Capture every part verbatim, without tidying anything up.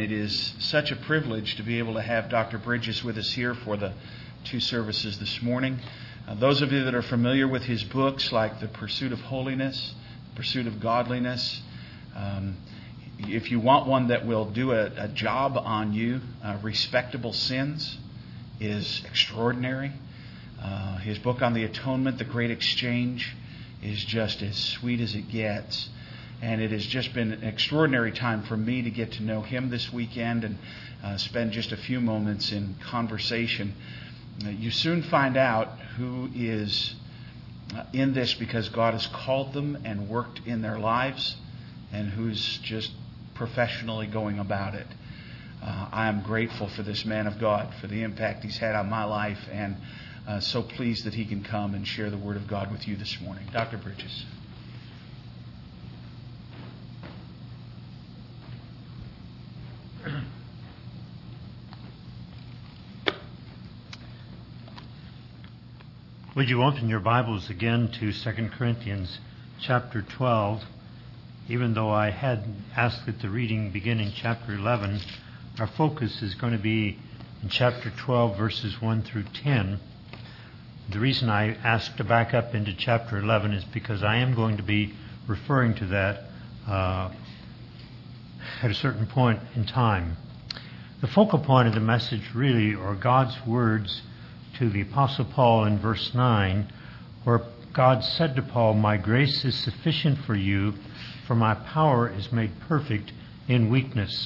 It is such a privilege to be able to have Doctor Bridges with us here for the two services this morning. Uh, those of you that are familiar with his books like The Pursuit of Holiness, Pursuit of Godliness, um, if you want one that will do a, a job on you, uh, Respectable Sins is extraordinary. Uh, his book on the Atonement, The Great Exchange, is just as sweet as it gets. And it has just been an extraordinary time for me to get to know him this weekend and uh, spend just a few moments in conversation. Uh, you soon find out who is uh, in this because God has called them and worked in their lives, and who's just professionally going about it. Uh, I am grateful for this man of God, for the impact he's had on my life, and uh, so pleased that he can come and share the Word of God with you this morning. Doctor Bridges. Would you open your Bibles again to Second Corinthians chapter twelve? Even though I had asked that the reading begin in chapter eleven, our focus is going to be in chapter twelve, verses one through ten. The reason I asked to back up into chapter eleven is because I am going to be referring to that uh, at a certain point in time. The focal point of the message really are God's words to the Apostle Paul in verse nine, where God said to Paul, "My grace is sufficient for you, for my power is made perfect in weakness."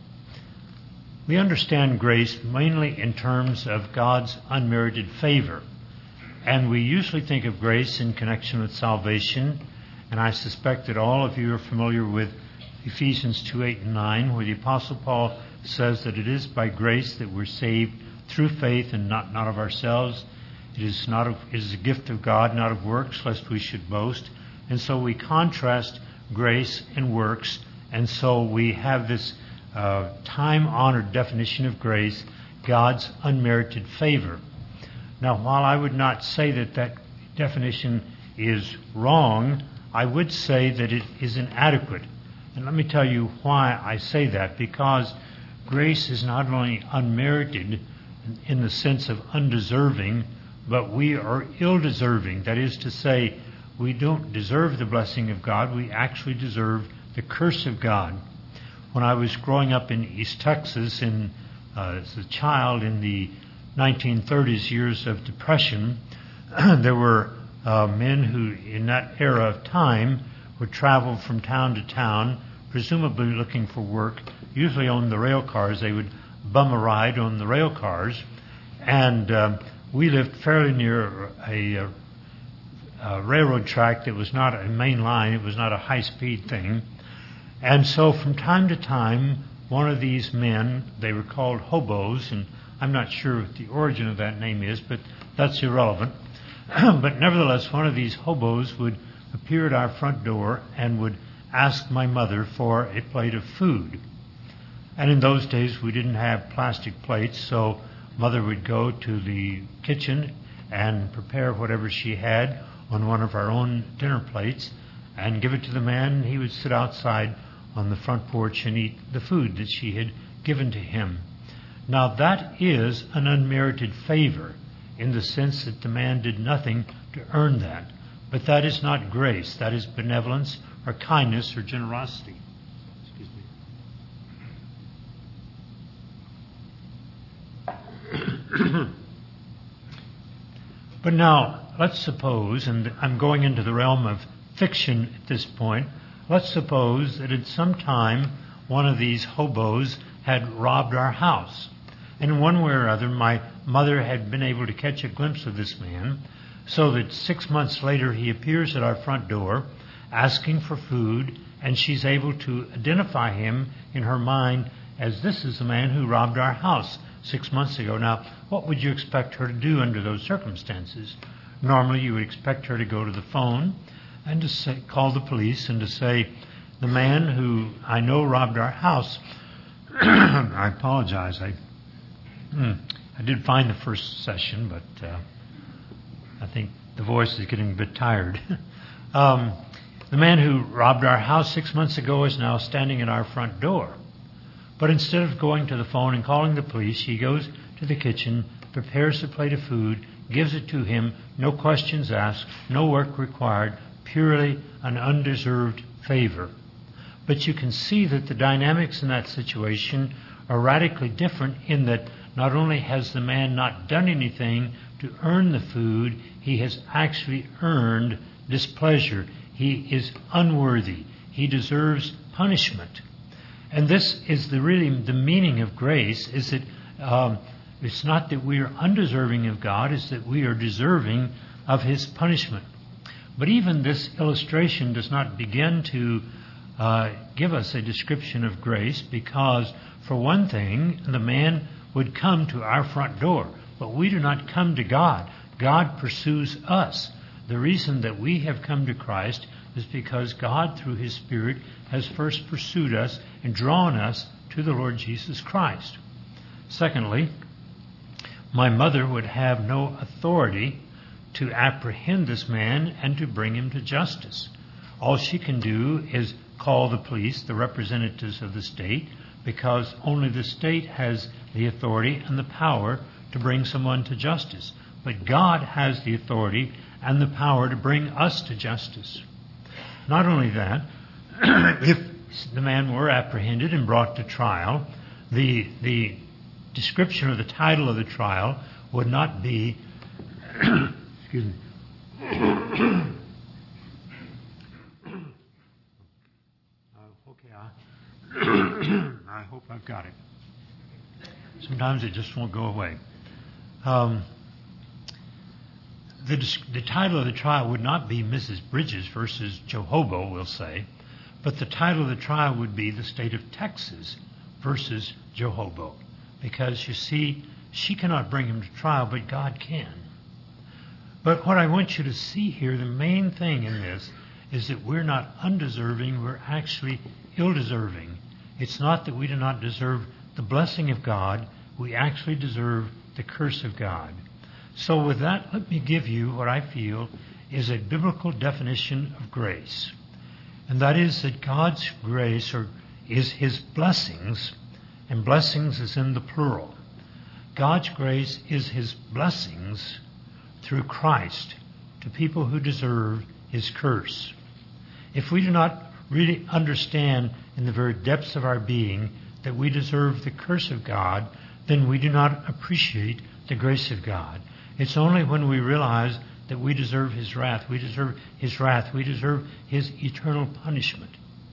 We understand grace mainly in terms of God's unmerited favor. And we usually think of grace in connection with salvation. And I suspect that all of you are familiar with Ephesians two, eight, and nine, where the Apostle Paul says that it is by grace that we're saved through faith and not, not of ourselves. It is not a, it is a gift of God, not of works, lest we should boast. And so we contrast grace and works. And so we have this uh, time-honored definition of grace, God's unmerited favor. Now, while I would not say that that definition is wrong, I would say that it is inadequate. And let me tell you why I say that. Because grace is not only unmerited in the sense of undeserving, but we are ill-deserving. That is to say, we don't deserve the blessing of God. We actually deserve the curse of God. When I was growing up in East Texas in, uh, as a child in the nineteen thirties, years of Depression, there were uh, men who, in that era of time, would travel from town to town, presumably looking for work, usually on the rail cars. They would bum a ride on the rail cars. And uh, we lived fairly near a, a, a railroad track that was not a main line. It was not a high-speed thing. And so from time to time, one of these men, they were called hobos, and I'm not sure what the origin of that name is, but that's irrelevant. But nevertheless, one of these hobos would appear at our front door and would ask my mother for a plate of food. And in those days, we didn't have plastic plates, so Mother would go to the kitchen and prepare whatever she had on one of our own dinner plates and give it to the man. He would sit outside on the front porch and eat the food that she had given to him. Now, that is an unmerited favor in the sense that the man did nothing to earn that. But that is not grace. That is benevolence or kindness or generosity. But now, let's suppose, and I'm going into the realm of fiction at this point, let's suppose that at some time one of these hobos had robbed our house. And in one way or other, my mother had been able to catch a glimpse of this man, so that six months later he appears at our front door asking for food, and she's able to identify him in her mind as this is the man who robbed our house six months ago. Now, what would you expect her to do under those circumstances? Normally, you would expect her to go to the phone and to say, call the police and to say, the man who I know robbed our house. I apologize. I hmm, I did find the first session, but uh, I think the voice is getting a bit tired. um, the man who robbed our house six months ago is now standing at our front door. But instead of going to the phone and calling the police, she goes to the kitchen, prepares a plate of food, gives it to him, no questions asked, no work required, purely an undeserved favor. But you can see that the dynamics in that situation are radically different in that not only has the man not done anything to earn the food, he has actually earned displeasure. He is unworthy. He deserves punishment. And this is the really the meaning of grace, is that um, it's not that we are undeserving of God, it's that we are deserving of His punishment. But even this illustration does not begin to uh, give us a description of grace, because, for one thing, the man would come to our front door, but we do not come to God. God pursues us. The reason that we have come to Christ is because God, through His Spirit, has first pursued us and drawn us to the Lord Jesus Christ. Secondly, my mother would have no authority to apprehend this man and to bring him to justice. All she can do is call the police, the representatives of the state, because only the state has the authority and the power to bring someone to justice. But God has the authority and the power to bring us to justice. Not only that, if the man were apprehended and brought to trial, the the description or the title of the trial would not be excuse me. uh, okay, I, I hope I've got it. Sometimes it just won't go away. Um, The, the title of the trial would not be Missus Bridges versus Joe Hobo, we'll say, but the title of the trial would be the state of Texas versus Joe Hobo. Because, you see, she cannot bring him to trial, but God can. But what I want you to see here, the main thing in this, is that we're not undeserving, we're actually ill-deserving. It's not that we do not deserve the blessing of God, we actually deserve the curse of God. So with that, let me give you what I feel is a biblical definition of grace. And that is that God's grace or is His blessings, and blessings is in the plural. God's grace is His blessings through Christ to people who deserve His curse. If we do not really understand in the very depths of our being that we deserve the curse of God, then we do not appreciate the grace of God. It's only when we realize that we deserve His wrath, we deserve His wrath, we deserve His eternal punishment,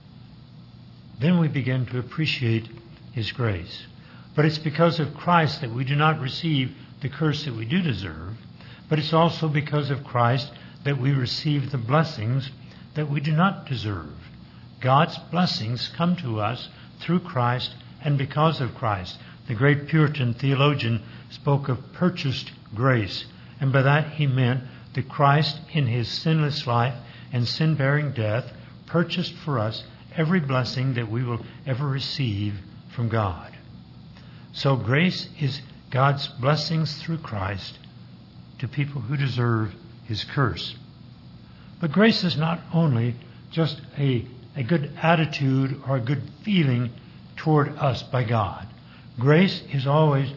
then we begin to appreciate His grace. But it's because of Christ that we do not receive the curse that we do deserve, but it's also because of Christ that we receive the blessings that we do not deserve. God's blessings come to us through Christ and because of Christ. The great Puritan theologian spoke of purchased grace, and by that he meant that Christ, in His sinless life and sin-bearing death, purchased for us every blessing that we will ever receive from God. So grace is God's blessings through Christ to people who deserve His curse. But grace is not only just a, a good attitude or a good feeling toward us by God. Grace is always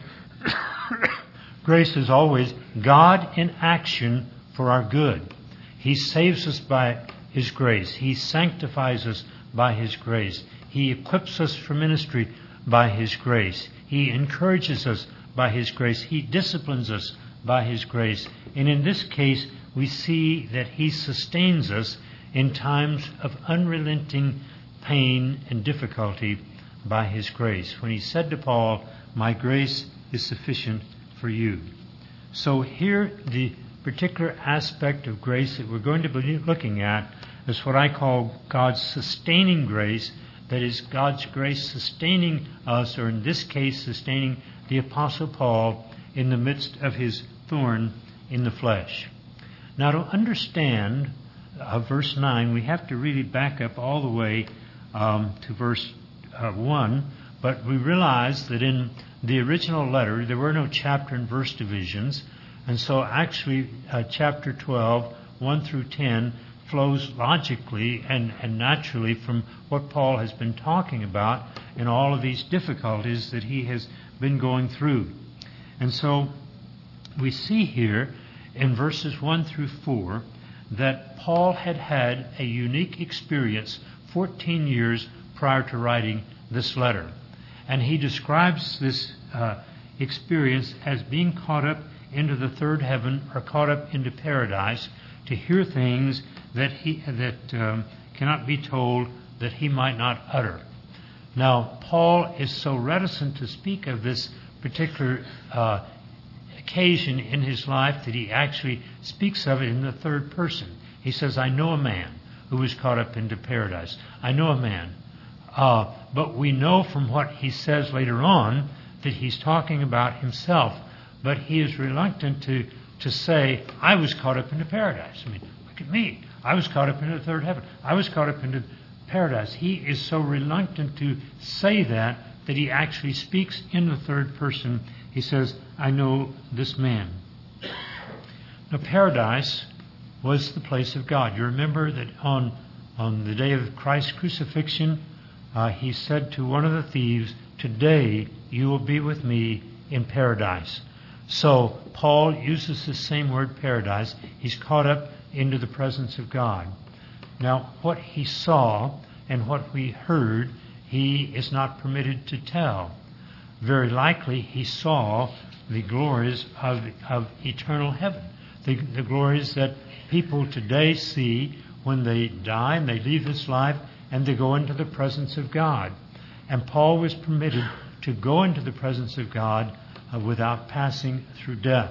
grace is always God in action for our good. He saves us by His grace. He sanctifies us by His grace. He equips us for ministry by His grace. He encourages us by His grace. He disciplines us by His grace. And in this case, we see that He sustains us in times of unrelenting pain and difficulty by His grace. When He said to Paul, "My grace is sufficient for you." So here, the particular aspect of grace that we're going to be looking at is what I call God's sustaining grace. That is, God's grace sustaining us, or in this case, sustaining the Apostle Paul in the midst of his thorn in the flesh. Now, to understand uh, verse nine, we have to really back up all the way um, to verse uh, one. But we realize that in the original letter, there were no chapter and verse divisions. And so actually, uh, chapter twelve, one through ten, flows logically and, and naturally from what Paul has been talking about and all of these difficulties that he has been going through. And so we see here in verses one through four that Paul had had a unique experience fourteen years prior to writing this letter. And he describes this uh, experience as being caught up into the third heaven or caught up into paradise to hear things that he that um, cannot be told, that he might not utter. Now, Paul is so reticent to speak of this particular uh, occasion in his life that he actually speaks of it in the third person. He says, I know a man who was caught up into paradise. I know a man. Uh, but we know from what he says later on that he's talking about himself. But he is reluctant to, to say, I was caught up into paradise. I mean, look at me. I was caught up into the third heaven. I was caught up into paradise. He is so reluctant to say that that he actually speaks in the third person. He says, I know this man. Now, paradise was the place of God. You remember that on, on the day of Christ's crucifixion, uh, he said to one of the thieves, today you will be with me in paradise. So Paul uses the same word, paradise. He's caught up into the presence of God. Now, what he saw and what we heard, he is not permitted to tell. Very likely he saw the glories of, of eternal heaven, the, the glories that people today see when they die and they leave this life and they go into the presence of God. And Paul was permitted to go into the presence of God uh, without passing through death.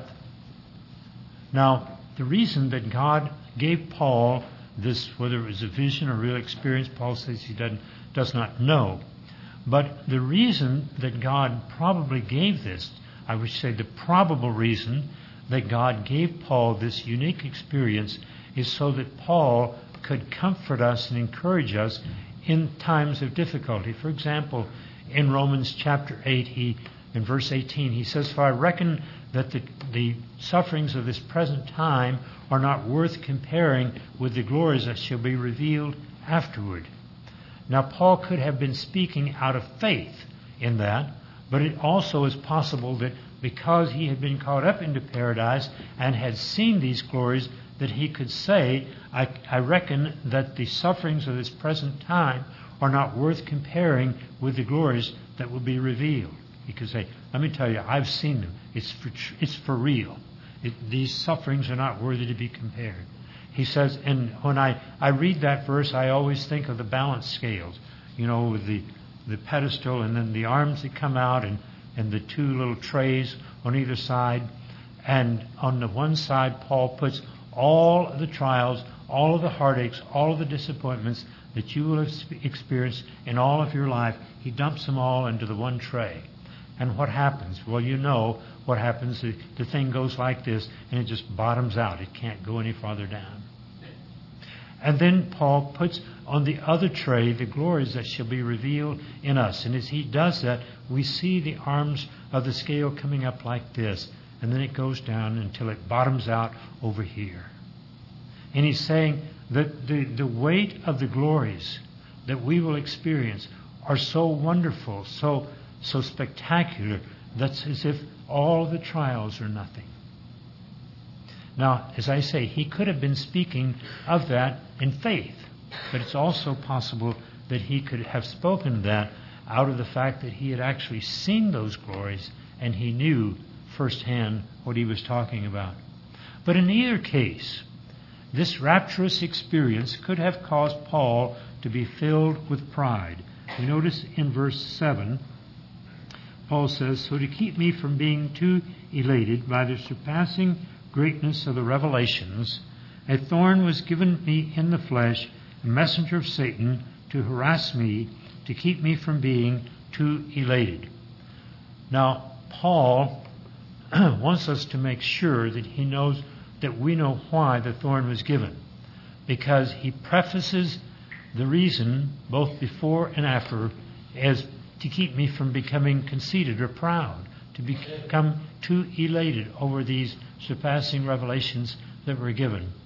Now, the reason that God gave Paul this, whether it was a vision or real experience, Paul says he doesn't, does not know. But the reason that God probably gave this, I would say the probable reason that God gave Paul this unique experience is so that Paul could comfort us and encourage us in times of difficulty. For example, in Romans chapter eight, he, in verse eighteen, he says, for I reckon that the, the sufferings of this present time are not worth comparing with the glories that shall be revealed afterward. Now, Paul could have been speaking out of faith in that, but it also is possible that because he had been caught up into paradise and had seen these glories, that he could say, I, I reckon that the sufferings of this present time are not worth comparing with the glories that will be revealed. He could say, let me tell you, I've seen them. It's for, it's for real. It, these sufferings are not worthy to be compared. He says, and when I, I read that verse, I always think of the balance scales, you know, with the, the pedestal and then the arms that come out and, and the two little trays on either side. And on the one side, Paul puts all of the trials, all of the heartaches, all of the disappointments that you will have experienced in all of your life. He dumps them all into the one tray. And what happens? Well, you know what happens. The, the thing goes like this, and it just bottoms out. It can't go any farther down. And then Paul puts on the other tray the glories that shall be revealed in us. And as he does that, we see the arms of the scale coming up like this. And then it goes down until it bottoms out over here. And he's saying that the, the weight of the glories that we will experience are so wonderful, so so spectacular, that's as if all the trials are nothing. Now, as I say, he could have been speaking of that in faith, but it's also possible that he could have spoken that out of the fact that he had actually seen those glories and he knew firsthand what he was talking about. But in either case, this rapturous experience could have caused Paul to be filled with pride. We notice in verse seven, Paul says, so to keep me from being too elated by the surpassing greatness of the revelations, a thorn was given me in the flesh, a messenger of Satan, to harass me, to keep me from being too elated. Now, Paul wants us to make sure that he knows that we know why the thorn was given, because he prefaces the reason both before and after as to keep me from becoming conceited or proud, to become too elated over these surpassing revelations that were given.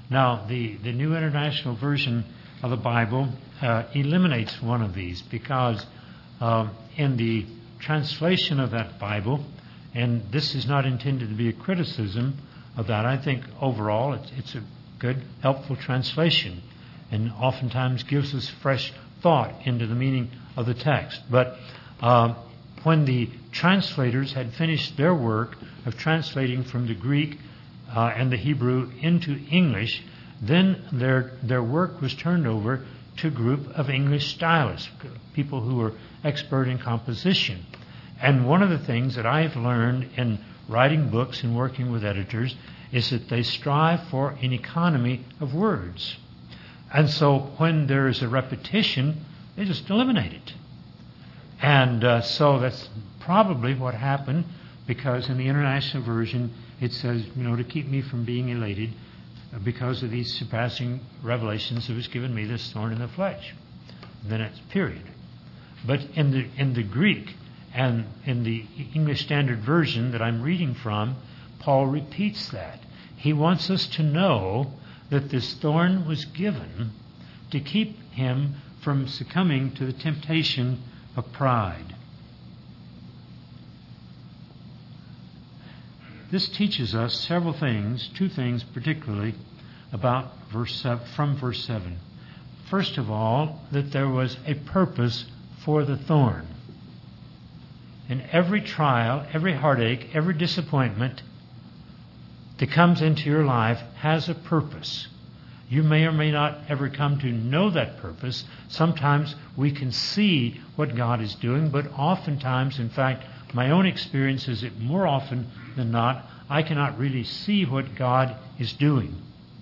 Now, the, the New International Version of the Bible uh, eliminates one of these because uh, in the translation of that Bible, and this is not intended to be a criticism of that, I think overall it's, it's a good, helpful translation and oftentimes gives us fresh thought into the meaning of the text. But uh, when the translators had finished their work of translating from the Greek uh, and the Hebrew into English, then their their work was turned over to a group of English stylists, people who were expert in composition. And one of the things that I've learned in writing books and working with editors is that they strive for an economy of words. And so when there is a repetition, they just eliminate it. And uh, so that's probably what happened, because in the International Version it says, you know, to keep me from being elated because of these surpassing revelations that was given me, this thorn in the flesh. And then it's period. But in the in the Greek and in the English Standard Version that I'm reading from, Paul repeats that. He wants us to know that this thorn was given to keep him from succumbing to the temptation of pride. This teaches us several things, two things particularly, about verse seven, from verse seven. First of all, that there was a purpose for the thorn. In every trial, every heartache, every disappointment that comes into your life has a purpose. You may or may not ever come to know that purpose. Sometimes we can see what God is doing, but oftentimes, in fact, my own experience is that more often than not, I cannot really see what God is doing.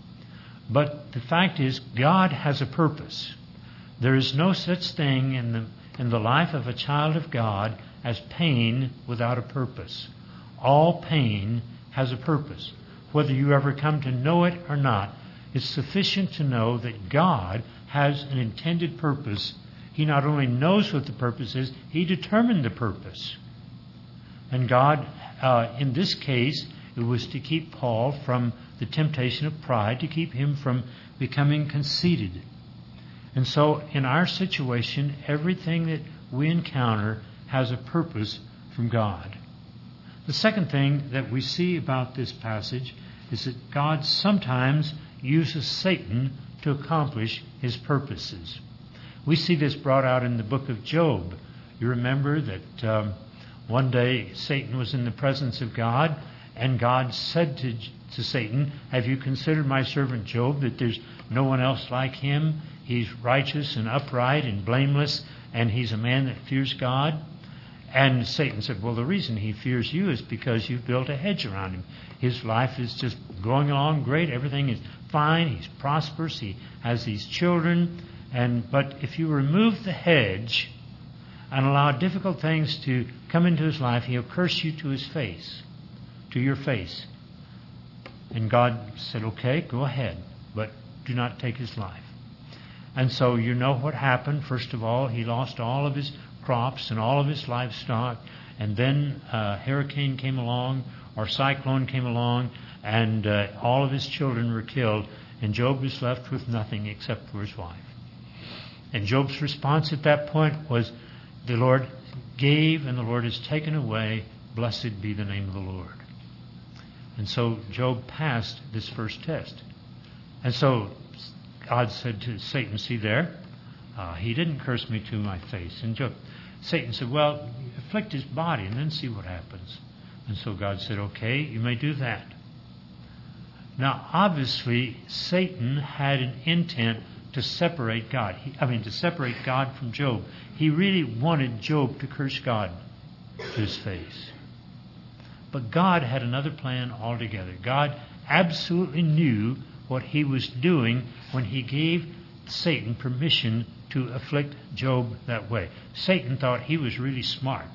But the fact is, God has a purpose. There is no such thing in the in the life of a child of God as pain without a purpose. All pain has a purpose. Whether you ever come to know it or not, it's sufficient to know that God has an intended purpose. He not only knows what the purpose is, He determined the purpose. And God, uh, in this case, it was to keep Paul from the temptation of pride, to keep him from becoming conceited. And so in our situation, everything that we encounter has a purpose from God. The second thing that we see about this passage is that God sometimes uses Satan to accomplish His purposes. We see this brought out in the book of Job. You remember that um, one day Satan was in the presence of God, and God said to, to Satan, "Have you considered my servant Job, that there's no one else like him? He's righteous and upright and blameless, and he's a man that fears God." And Satan said, "Well, the reason he fears you is because you've built a hedge around him. His life is just going along great. Everything is fine. He's prosperous. He has these children. And but if you remove the hedge and allow difficult things to come into his life, he'll curse you to his face, to your face." And God said, "Okay, go ahead, but do not take his life." And so you know what happened. First of all, he lost all of his crops and all of his livestock. And then a hurricane came along, or cyclone came along, and uh, all of his children were killed. And Job was left with nothing except for his wife. And Job's response at that point was, "The Lord gave and the Lord has taken away. Blessed be the name of the Lord." And so Job passed this first test. And so God said to Satan, "See there, uh, he didn't curse me to my face." And Job, Satan said, "Well, afflict his body and then see what happens." And so God said, "Okay, you may do that." Now, obviously, Satan had an intent to separate God. He, I mean, to separate God from Job. He really wanted Job to curse God to his face. But God had another plan altogether. God absolutely knew what He was doing when He gave Satan permission to afflict Job that way. Satan thought he was really smart.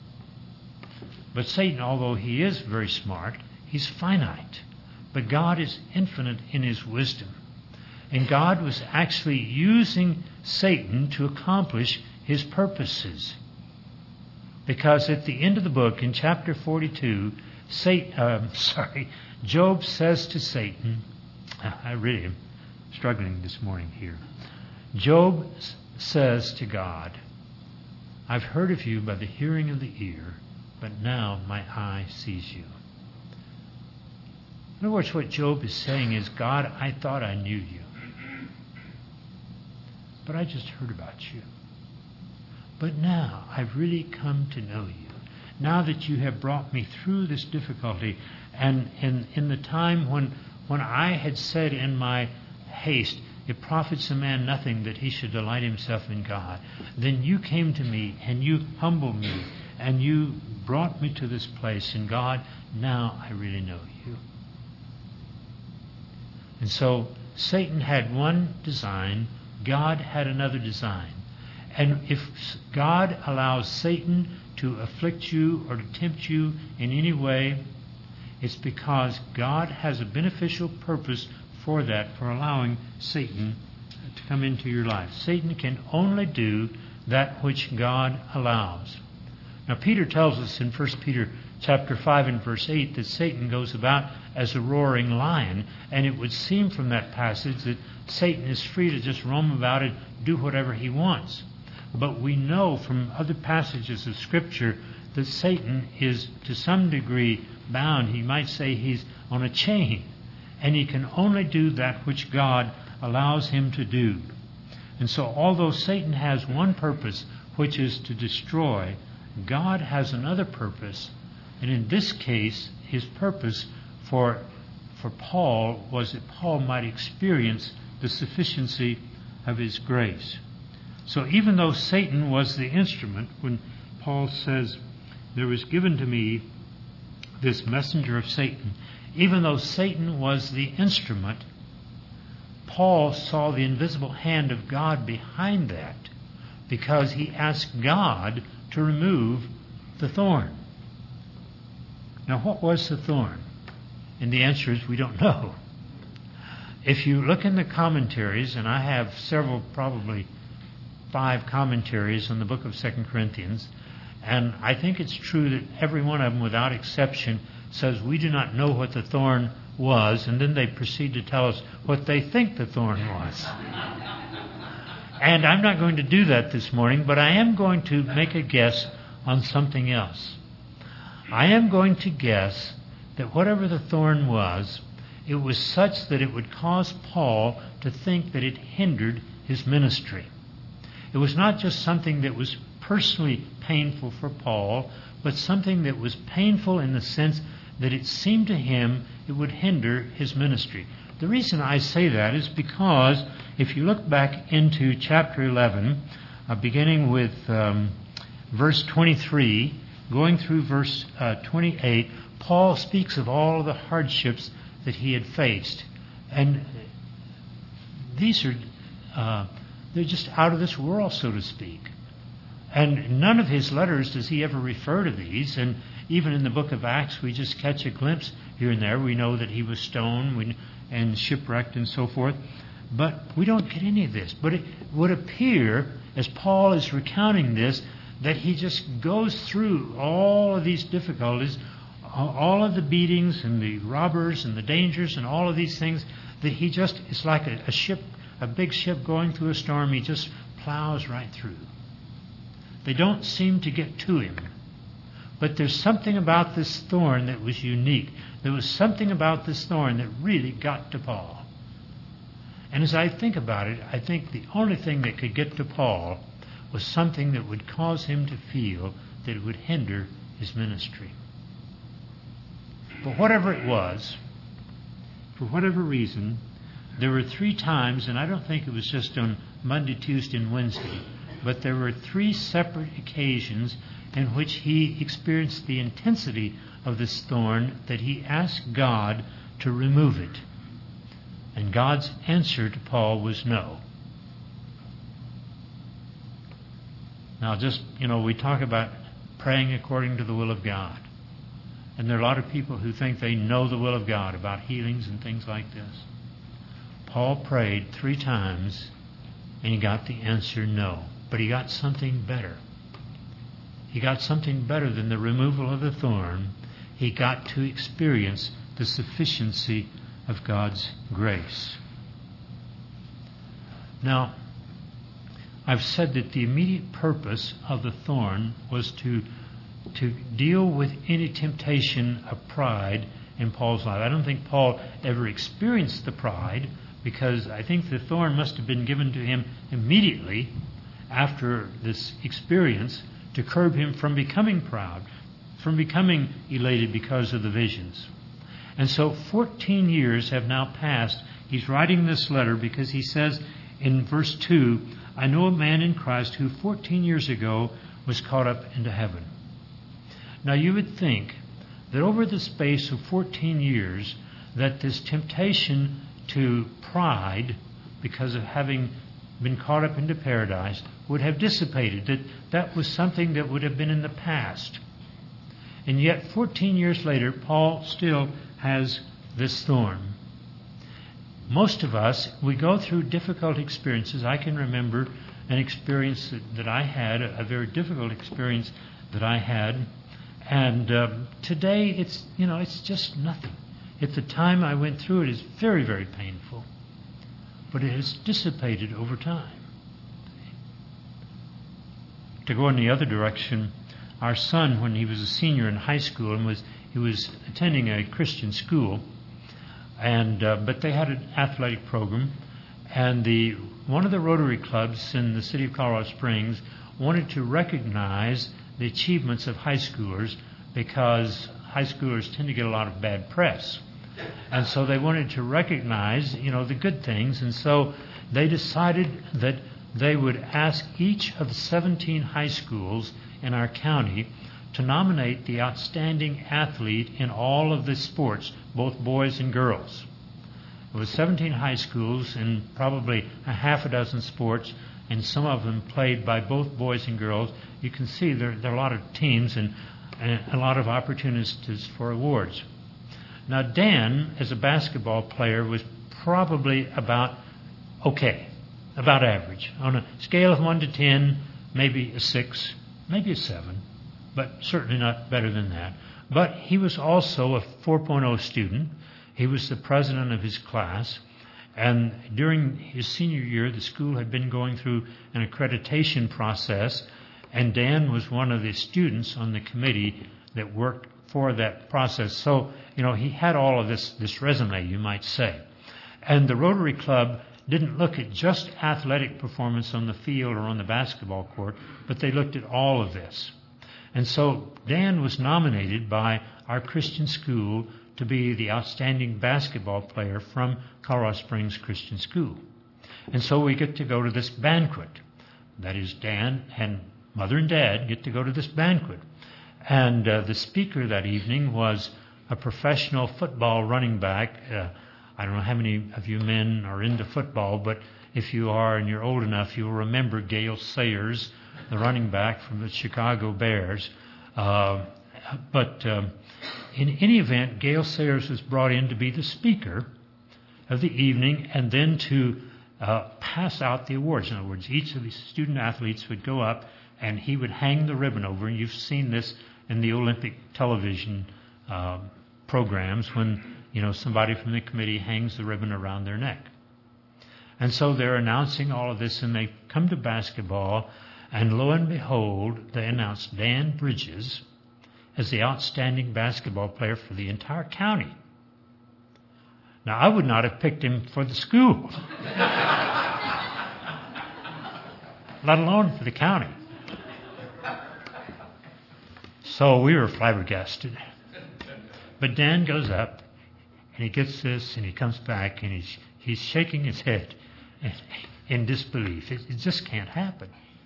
But Satan, although he is very smart, he's finite. But God is infinite in His wisdom. And God was actually using Satan to accomplish His purposes. Because at the end of the book, in chapter forty-two, Satan, uh, sorry, Job says to Satan, I really am struggling this morning here. Job says to God, I've heard of you by the hearing of the ear, but now my eye sees you. In other words, what Job is saying is, God, I thought I knew you, but I just heard about you. But now I've really come to know you. Now that you have brought me through this difficulty, and in, in the time when, when I had said in my haste, it profits a man nothing that he should delight himself in God, then you came to me and you humbled me and you brought me to this place. And God, now I really know you. And so Satan had one design, God had another design. And if God allows Satan to afflict you or to tempt you in any way, it's because God has a beneficial purpose for that, for allowing Satan to come into your life. Satan can only do that which God allows. Now, Peter tells us in First Peter chapter five and verse eight that Satan goes about as a roaring lion, and it would seem from that passage that Satan is free to just roam about and do whatever he wants. But we know from other passages of Scripture that Satan is to some degree bound. He might say he's on a chain, and he can only do that which God allows him to do. And so although Satan has one purpose, which is to destroy, God has another purpose. And in this case, his purpose for, for Paul was that Paul might experience the sufficiency of his grace. So even though Satan was the instrument, when Paul says, there was given to me this messenger of Satan, even though Satan was the instrument, Paul saw the invisible hand of God behind that, because he asked God to remove the thorn. Now, what was the thorn? And the answer is we don't know. If you look in the commentaries, and I have several, probably five commentaries on the book of Second Corinthians, and I think it's true that every one of them, without exception, says we do not know what the thorn was, and then they proceed to tell us what they think the thorn was. And I'm not going to do that this morning, but I am going to make a guess on something else. I am going to guess that whatever the thorn was, it was such that it would cause Paul to think that it hindered his ministry. It was not just something that was personally painful for Paul, but something that was painful in the sense that it seemed to him it would hinder his ministry. The reason I say that is because if you look back into chapter eleven, uh, beginning with um, verse twenty-three, going through verse uh, twenty-eight, Paul speaks of all the hardships that he had faced. And these are, uh, they're just out of this world, so to speak. And none of his letters does he ever refer to these. And even in the book of Acts, we just catch a glimpse here and there. We know that he was stoned and shipwrecked and so forth. But we don't get any of this. But it would appear, as Paul is recounting this, that he just goes through all of these difficulties, all of the beatings and the robbers and the dangers and all of these things, that he just, it's like a, a ship, a big ship going through a storm. He just plows right through. They don't seem to get to him. But there's something about this thorn that was unique. There was something about this thorn that really got to Paul. And as I think about it, I think the only thing that could get to Paul was something that would cause him to feel that it would hinder his ministry. But whatever it was, for whatever reason, there were three times, and I don't think it was just on Monday, Tuesday, and Wednesday, but there were three separate occasions in which he experienced the intensity of this thorn, that he asked God to remove it. And God's answer to Paul was no. Now just, you know, we talk about praying according to the will of God. And there are a lot of people who think they know the will of God about healings and things like this. Paul prayed three times and he got the answer no. But he got something better. He got something better than the removal of the thorn. He got to experience the sufficiency of God's grace. Now, I've said that the immediate purpose of the thorn was to, to deal with any temptation of pride in Paul's life. I don't think Paul ever experienced the pride, because I think the thorn must have been given to him immediately after this experience to curb him from becoming proud, from becoming elated because of the visions. And so fourteen years have now passed. He's writing this letter because he says in verse two, I know a man in Christ who fourteen years ago was caught up into heaven. Now you would think that over the space of fourteen years that this temptation to pride, because of having been caught up into paradise, would have dissipated, that that was something that would have been in the past. And yet fourteen years later, Paul still has this thorn. Most of us, we go through difficult experiences. I can remember an experience that, that I had, a, a very difficult experience that I had. And uh, today, it's, you know, it's just nothing. At the time I went through it, it's very, very painful. But it has dissipated over time. To go in the other direction, our son, when he was a senior in high school and was he was attending a Christian school, and uh, but they had an athletic program, and the one of the Rotary clubs in the city of Colorado Springs wanted to recognize the achievements of high schoolers, because high schoolers tend to get a lot of bad press. And so they wanted to recognize, you know, the good things. And so they decided that they would ask each of the seventeen high schools in our county to nominate the outstanding athlete in all of the sports, both boys and girls. It was seventeen high schools in probably a half a dozen sports, and some of them played by both boys and girls. You can see there, there are a lot of teams and, and a lot of opportunities for awards. Now, Dan, as a basketball player, was probably about okay, about average. On a scale of one to ten, maybe a six, maybe a seven, but certainly not better than that. But he was also a four point oh student. He was the president of his class. And during his senior year, the school had been going through an accreditation process, and Dan was one of the students on the committee that worked for that process. So, you know, he had all of this, this resume, you might say. And the Rotary Club didn't look at just athletic performance on the field or on the basketball court, but they looked at all of this. And so Dan was nominated by our Christian school to be the outstanding basketball player from Colorado Springs Christian School. And so we get to go to this banquet. That is, Dan and Mother and Dad get to go to this banquet. And uh, the speaker that evening was a professional football running back. Uh, I don't know how many of you men are into football, but if you are and you're old enough, you'll remember Gale Sayers, the running back from the Chicago Bears. Uh, but um, in any event, Gale Sayers was brought in to be the speaker of the evening and then to uh, pass out the awards. In other words, each of the student athletes would go up and he would hang the ribbon over. And you've seen this in the Olympic television uh, programs when, you know, somebody from the committee hangs the ribbon around their neck. And so they're announcing all of this, and they come to basketball, and lo and behold, they announce Dan Bridges as the outstanding basketball player for the entire county. Now, I would not have picked him for the school, let alone for the county. So we were flabbergasted. But Dan goes up, and he gets this, and he comes back, and he's he's shaking his head in disbelief. It, it just can't happen.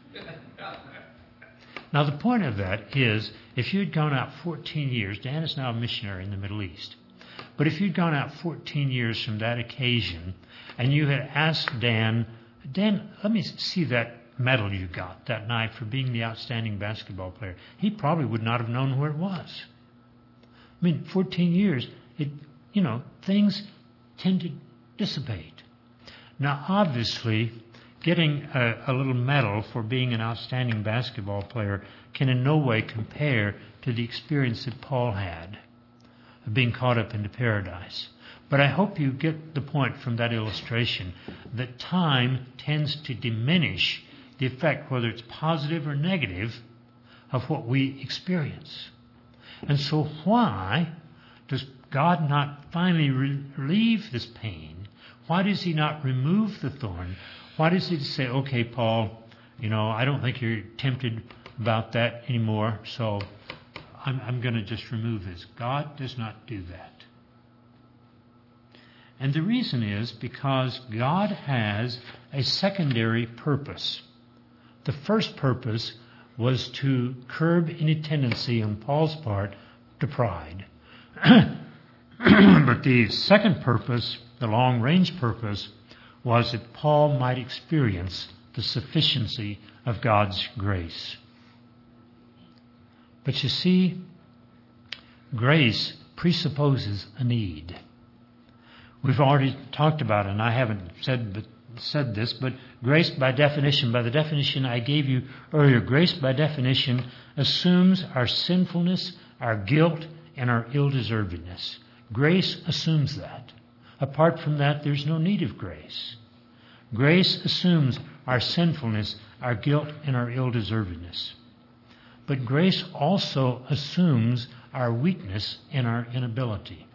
Now, the point of that is, if you'd gone out fourteen years, Dan is now a missionary in the Middle East, but if you'd gone out fourteen years from that occasion, and you had asked Dan, Dan, let me see that medal you got that night for being the outstanding basketball player, he probably would not have known where it was. I mean, fourteen years, it, you know, things tend to dissipate. Now, obviously, getting a, a little medal for being an outstanding basketball player can in no way compare to the experience that Paul had of being caught up into paradise. But But I hope you get the point from that illustration that time tends to diminish the effect, whether it's positive or negative, of what we experience. And so why does God not finally relieve this pain? Why does He not remove the thorn? Why does He say, okay, Paul, you know, I don't think you're tempted about that anymore, so I'm, I'm going to just remove this. God does not do that. And the reason is because God has a secondary purpose. The first purpose was to curb any tendency on Paul's part to pride. But the second purpose, the long-range purpose, was that Paul might experience the sufficiency of God's grace. But you see, grace presupposes a need. We've already talked about it, and I haven't said but said this, but grace by definition, by the definition I gave you earlier, grace by definition assumes our sinfulness, our guilt, and our ill-deservedness. Grace assumes that. Apart from that, there's no need of grace. Grace assumes our sinfulness, our guilt, and our ill-deservedness. But grace also assumes our weakness and our inability.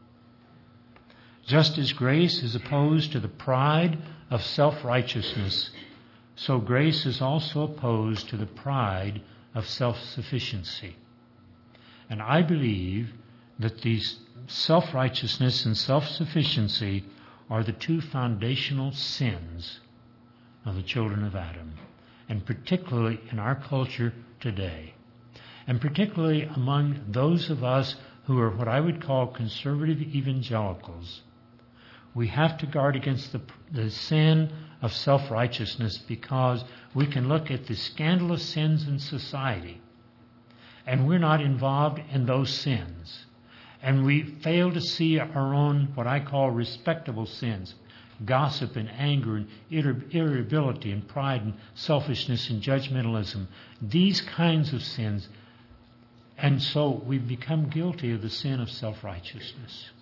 Just as grace is opposed to the pride of self-righteousness, so grace is also opposed to the pride of self-sufficiency. And I believe that these self-righteousness and self-sufficiency are the two foundational sins of the children of Adam, and particularly in our culture today, and particularly among those of us who are what I would call conservative evangelicals. We have to guard against the, the sin of self-righteousness because we can look at the scandalous sins in society and we're not involved in those sins. And we fail to see our own, what I call respectable sins, gossip and anger and irritability and pride and selfishness and judgmentalism, these kinds of sins. And so we become guilty of the sin of self-righteousness.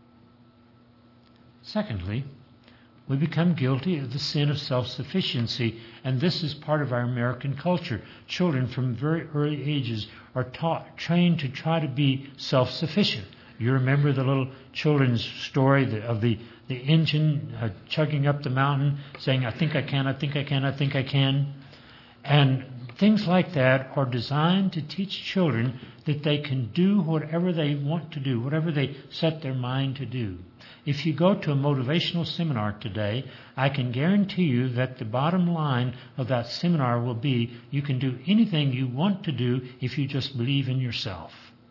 Secondly, we become guilty of the sin of self-sufficiency, and this is part of our American culture. Children from very early ages are taught, trained to try to be self-sufficient. You remember the little children's story of the, the engine uh, chugging up the mountain, saying, I think I can, I think I can, I think I can. And things like that are designed to teach children that they can do whatever they want to do, whatever they set their mind to do. If you go to a motivational seminar today, I can guarantee you that the bottom line of that seminar will be you can do anything you want to do if you just believe in yourself.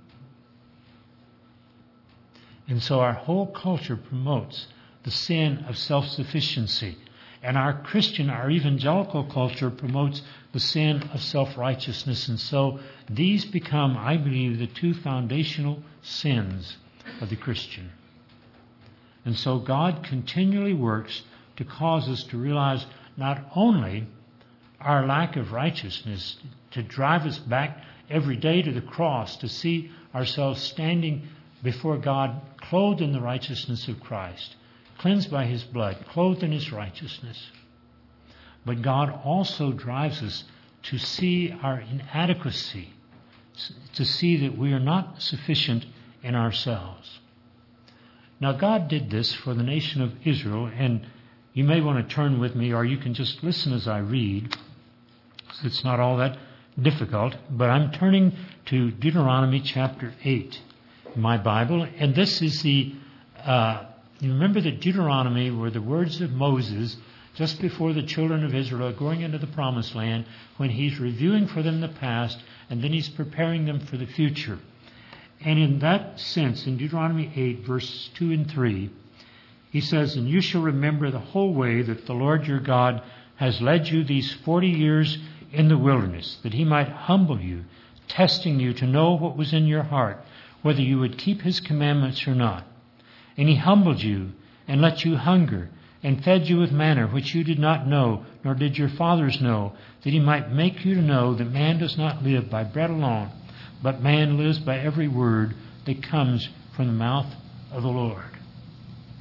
And so our whole culture promotes the sin of self-sufficiency. And our Christian, our evangelical culture promotes the sin of self-righteousness. And so these become, I believe, the two foundational sins of the Christian. And so God continually works to cause us to realize not only our lack of righteousness, to drive us back every day to the cross, to see ourselves standing before God clothed in the righteousness of Christ, cleansed by His blood, clothed in His righteousness. But God also drives us to see our inadequacy, to see that we are not sufficient in ourselves. Now, God did this for the nation of Israel, and you may want to turn with me, or you can just listen as I read. It's not all that difficult, but I'm turning to Deuteronomy chapter eight in my Bible, and this is the, uh, you remember that Deuteronomy were the words of Moses just before the children of Israel are going into the Promised Land, when he's reviewing for them the past, and then he's preparing them for the future. And in that sense, in Deuteronomy eight, verses two and three, he says, And you shall remember the whole way that the Lord your God has led you these forty years in the wilderness, that He might humble you, testing you to know what was in your heart, whether you would keep His commandments or not. And He humbled you, and let you hunger, and fed you with manna which you did not know, nor did your fathers know, that He might make you to know that man does not live by bread alone, but man lives by every word that comes from the mouth of the Lord.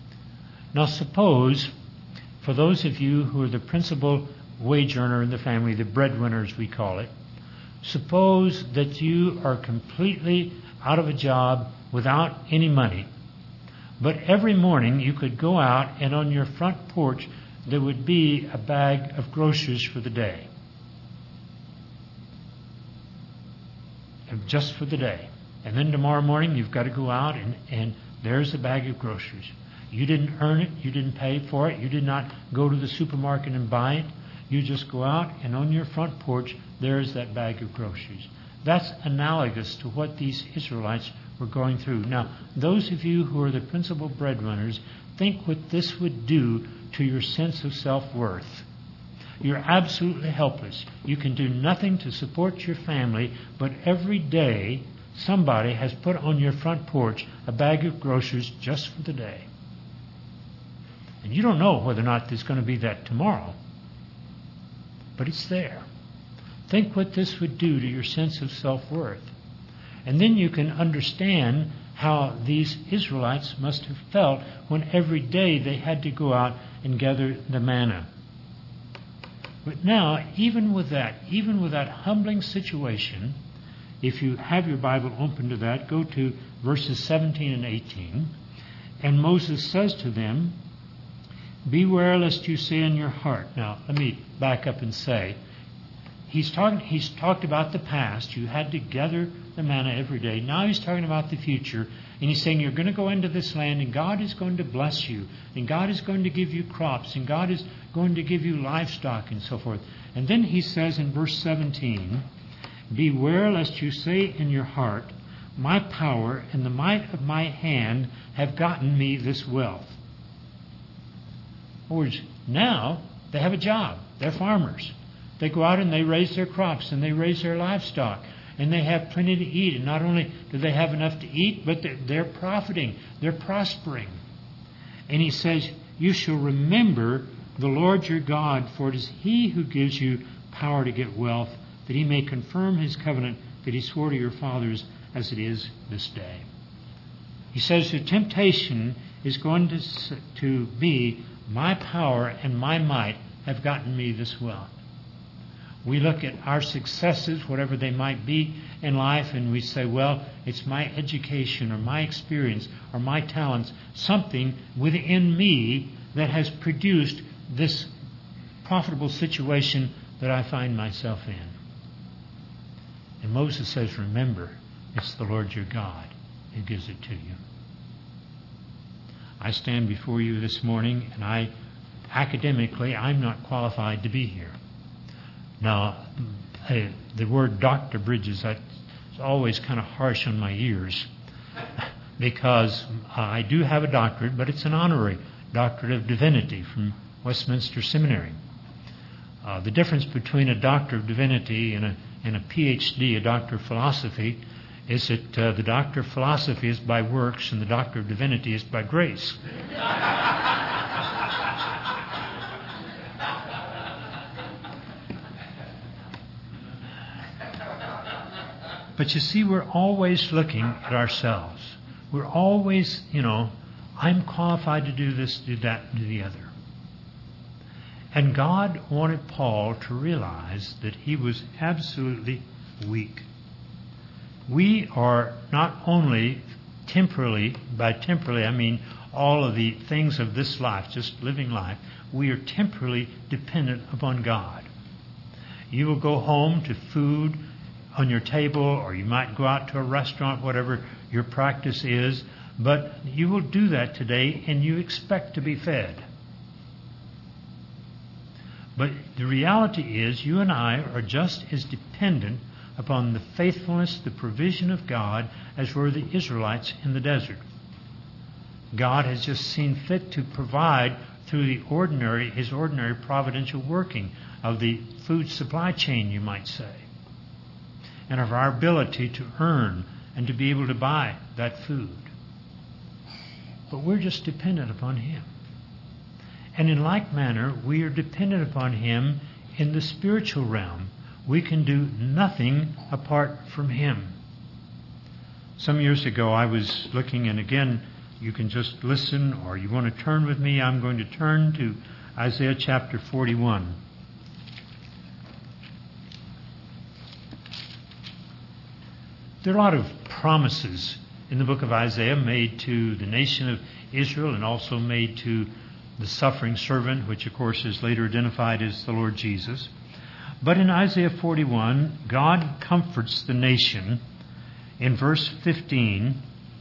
Now suppose, for those of you who are the principal wage earner in the family, the breadwinners we call it, suppose that you are completely out of a job without any money. But every morning you could go out and on your front porch there would be a bag of groceries for the day. Just for the day. And then tomorrow morning you've got to go out and, and there's a bag of groceries. You didn't earn it. You didn't pay for it. You did not go to the supermarket and buy it. You just go out and on your front porch there's that bag of groceries. That's analogous to what these Israelites were going through. Now, those of you who are the principal breadwinners, think what this would do to your sense of self-worth. You're absolutely helpless. You can do nothing to support your family, but every day somebody has put on your front porch a bag of groceries just for the day. And you don't know whether or not there's going to be that tomorrow, but it's there. Think what this would do to your sense of self-worth. And then you can understand how these Israelites must have felt when every day they had to go out and gather the manna. But now, even with that, even with that humbling situation, if you have your Bible open to that, go to verses seventeen and eighteen. And Moses says to them, "Beware lest you say in your heart." Now, let me back up and say, he's talking. He's talked about the past. You had to gather the manna every day. Now he's talking about the future. And he's saying you're going to go into this land and God is going to bless you. And God is going to give you crops. And God is going to give you livestock and so forth. And then he says in verse seventeen, "Beware lest you say in your heart, my power and the might of my hand have gotten me this wealth." In other words, now they have a job. They're farmers. They go out and they raise their crops and they raise their livestock. And they have plenty to eat. And not only do they have enough to eat, but they're, they're profiting. They're prospering. And he says, "You shall remember the Lord your God, for it is He who gives you power to get wealth, that He may confirm His covenant that He swore to your fathers as it is this day." He says the temptation is going to, to be, my power and my might have gotten me this wealth. We look at our successes, whatever they might be in life, and we say, well, it's my education or my experience or my talents, something within me that has produced this profitable situation that I find myself in. And Moses says, remember, it's the Lord your God who gives it to you. I stand before you this morning, and I, academically, I'm not qualified to be here. Now, I, the word Doctor Bridges, that's always kind of harsh on my ears because I do have a doctorate, but it's an honorary doctorate of divinity from Westminster Seminary. Uh, the difference between a doctor of divinity and a, and a P H D, a doctor of philosophy, is that uh, the doctor of philosophy is by works and the doctor of divinity is by grace. But you see, we're always looking at ourselves. We're always, you know, I'm qualified to do this, do that, do the other. And God wanted Paul to realize that he was absolutely weak. We are not only temporally, by temporally I mean all of the things of this life, just living life, we are temporally dependent upon God. You will go home to food on your table, or you might go out to a restaurant, whatever your practice is, but you will do that today and you expect to be fed. But the reality is you and I are just as dependent upon the faithfulness, the provision of God as were the Israelites in the desert. God has just seen fit to provide through the ordinary, His ordinary providential working of the food supply chain, you might say, and of our ability to earn and to be able to buy that food. But we're just dependent upon Him. And in like manner, we are dependent upon Him in the spiritual realm. We can do nothing apart from Him. Some years ago, I was looking, and again, you can just listen, or you want to turn with me, I'm going to turn to Isaiah chapter forty-one. There are a lot of promises in the book of Isaiah made to the nation of Israel and also made to the suffering servant, which of course is later identified as the Lord Jesus. But in Isaiah forty-one, God comforts the nation in verse fifteen.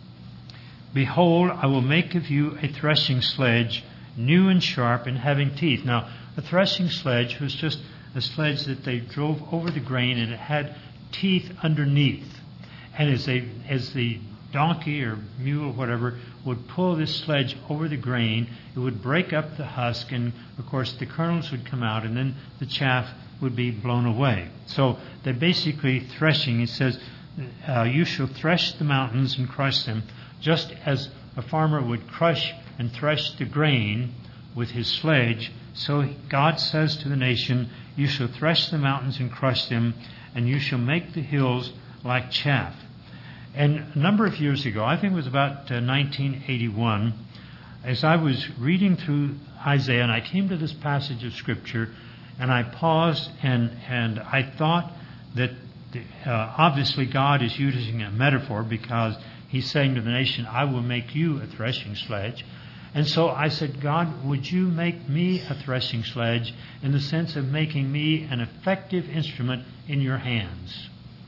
Behold, I will make of you a threshing sledge, new and sharp and having teeth. Now, a threshing sledge was just a sledge that they drove over the grain, and it had teeth underneath. And as they, as the donkey or mule or whatever would pull this sledge over the grain, it would break up the husk, and of course the kernels would come out, and then the chaff would be blown away. So they're basically threshing. It says, uh, you shall thresh the mountains and crush them, just as a farmer would crush and thresh the grain with his sledge. So God says to the nation, you shall thresh the mountains and crush them, and you shall make the hills like chaff. And a number of years ago, I think it was about uh, nineteen eighty-one, as I was reading through Isaiah, and I came to this passage of Scripture, and I paused, and, and I thought that the, uh, obviously God is using a metaphor, because He's saying to the nation, I will make you a threshing sledge. And so I said, God, would you make me a threshing sledge in the sense of making me an effective instrument in your hands?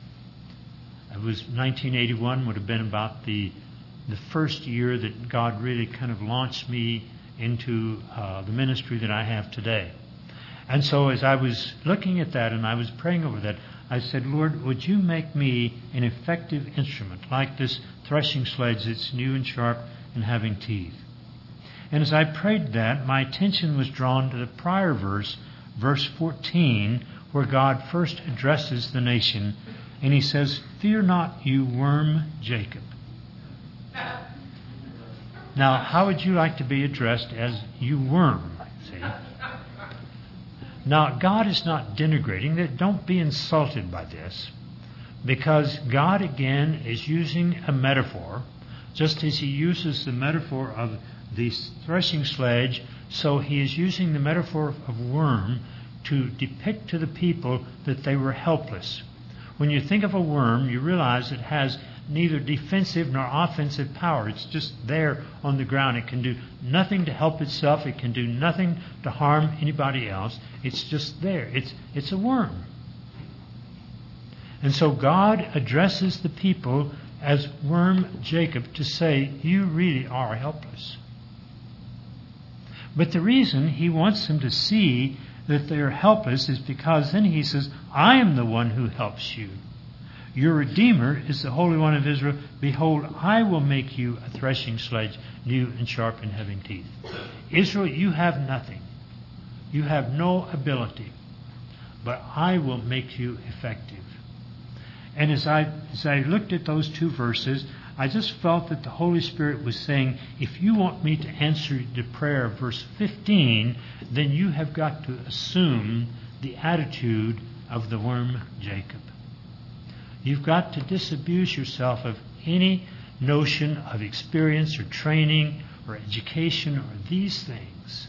It was nineteen eighty-one, would have been about the the first year that God really kind of launched me into uh, the ministry that I have today. And so as I was looking at that and I was praying over that, I said, Lord, would you make me an effective instrument like this threshing sledge that's new and sharp and having teeth? And as I prayed that, my attention was drawn to the prior verse, verse fourteen, where God first addresses the nation. And He says, fear not, you worm Jacob. Now, how would you like to be addressed as you worm? See? Now, God is not denigrating that. Don't be insulted by this, because God, again, is using a metaphor, just as He uses the metaphor of the threshing sledge, so He is using the metaphor of worm to depict to the people that they were helpless. When you think of a worm, you realize it has neither defensive nor offensive power. It's just there on the ground. It can do nothing to help itself. It can do nothing to harm anybody else. It's just there. It's, it's a worm. And so God addresses the people as worm Jacob to say, you really are helpless. But the reason He wants them to see that they are helpless is because then He says, I am the one who helps you. Your Redeemer is the Holy One of Israel. Behold, I will make you a threshing sledge, new and sharp and having teeth. Israel, you have nothing. You have no ability. But I will make you effective. And as I, as I looked at those two verses, I just felt that the Holy Spirit was saying, if you want me to answer the prayer of verse fifteen, then you have got to assume the attitude of the worm Jacob. You've got to disabuse yourself of any notion of experience or training or education or these things.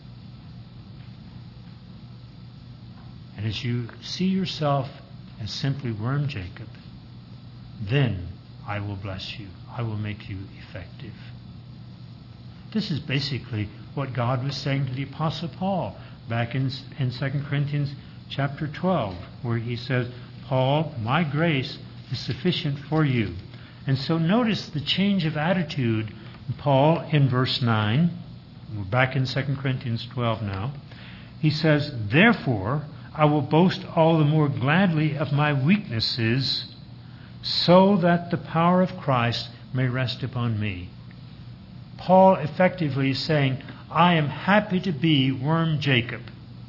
And as you see yourself as simply worm Jacob, then I will bless you. I will make you effective. This is basically what God was saying to the Apostle Paul back in, in Second Corinthians chapter twelve, where he says, Paul, my grace is sufficient for you. And so notice the change of attitude in Paul in verse nine. We're back in Second Corinthians twelve now. He says, therefore, I will boast all the more gladly of my weaknesses, so that the power of Christ may rest upon me. Paul effectively is saying, I am happy to be worm Jacob,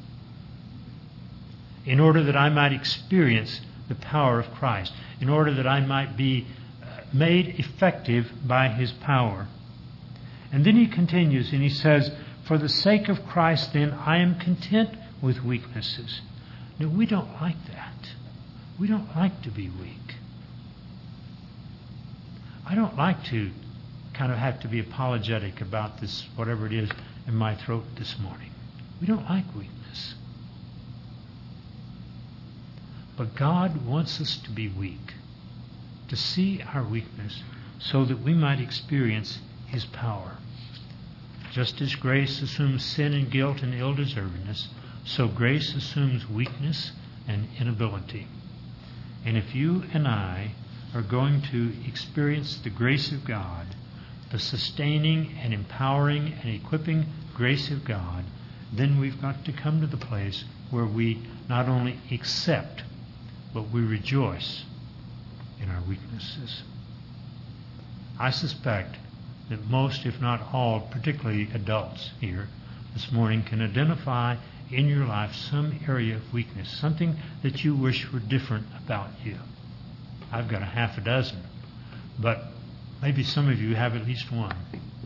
in order that I might experience the power of Christ, in order that I might be made effective by His power. And then he continues and he says, for the sake of Christ, then, I am content with weaknesses. Now, we don't like that. We don't like to be weak. I don't like to kind of have to be apologetic about this, whatever it is, in my throat this morning. We don't like weakness. But God wants us to be weak, to see our weakness so that we might experience His power. Just as grace assumes sin and guilt and ill-deservedness, so grace assumes weakness and inability. And if you and I are going to experience the grace of God, the sustaining and empowering and equipping grace of God, then we've got to come to the place where we not only accept, but we rejoice in our weaknesses. I suspect that most, if not all, particularly adults here this morning, can identify in your life some area of weakness, something that you wish were different about you. I've got a half a dozen, but maybe some of you have at least one.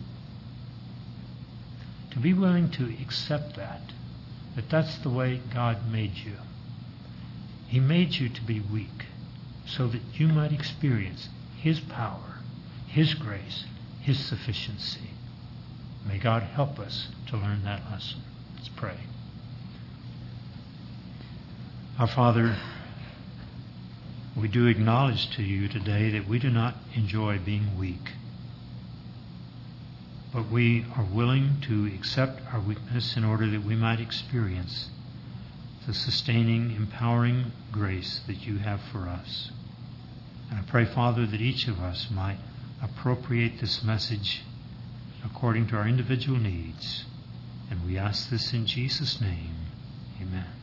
To be willing to accept that, that that's the way God made you. He made you to be weak so that you might experience His power, His grace, His sufficiency. May God help us to learn that lesson. Let's pray. Our Father, we do acknowledge to you today that we do not enjoy being weak, but we are willing to accept our weakness in order that we might experience the sustaining, empowering grace that you have for us. And I pray, Father, that each of us might appropriate this message according to our individual needs. And we ask this in Jesus' name. Amen.